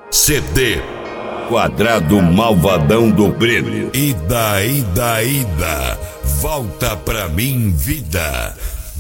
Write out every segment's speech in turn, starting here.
CD Quadrado Malvadão do Breno. Ida, ida, ida, volta pra mim, vida.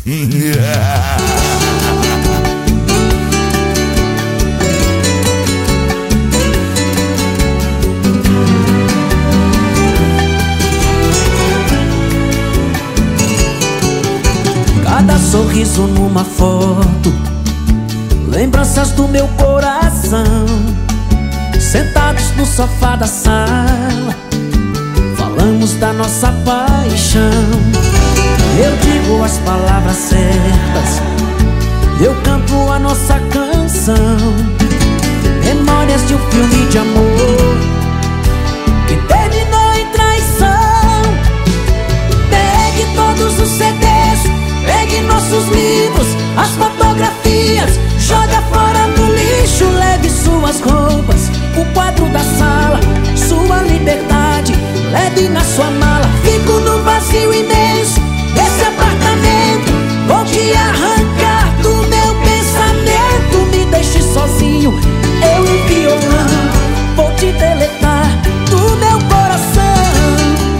Cada sorriso numa foto, lembranças do meu coração. Sentados no sofá da sala, falamos da nossa paixão. Eu digo as palavras certas, eu canto a nossa canção. Memórias de um filme de amor que terminou em traição. Pegue todos os CDs, pegue nossos livros, as fotografias, joga fora no lixo. Leve suas roupas, o quadro da sala, sua liberdade, leve na sua mala. Fico no vazio imenso desse apartamento, vou te arrancar do meu pensamento. Me deixe sozinho, eu e violão, vou te deletar do meu coração.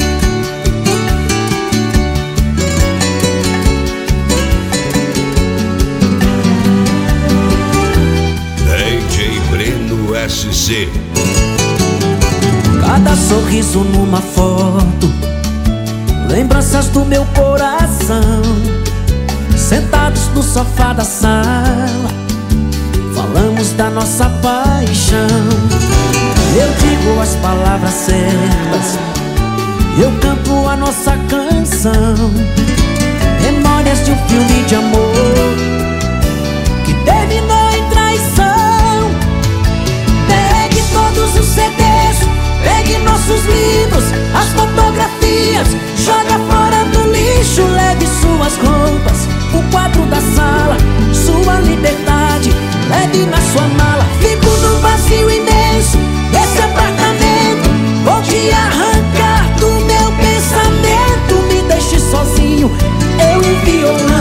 DJ Breno SC. Cada sorriso numa foto, lembranças do meu coração. Sentados no sofá da sala, falamos da nossa paixão. Eu digo as palavras certas, eu canto a nossa canção. Memórias de um filme de amor que terminou em traição. Pegue todos os CDs, pegue nossos livros, as fotografias, joga fora no lixo. Leve suas roupas, o quadro da sala, sua liberdade, leve na sua mala. Fico no vazio imenso desse apartamento, vou te arrancar do meu pensamento. Me deixe sozinho, eu e violão,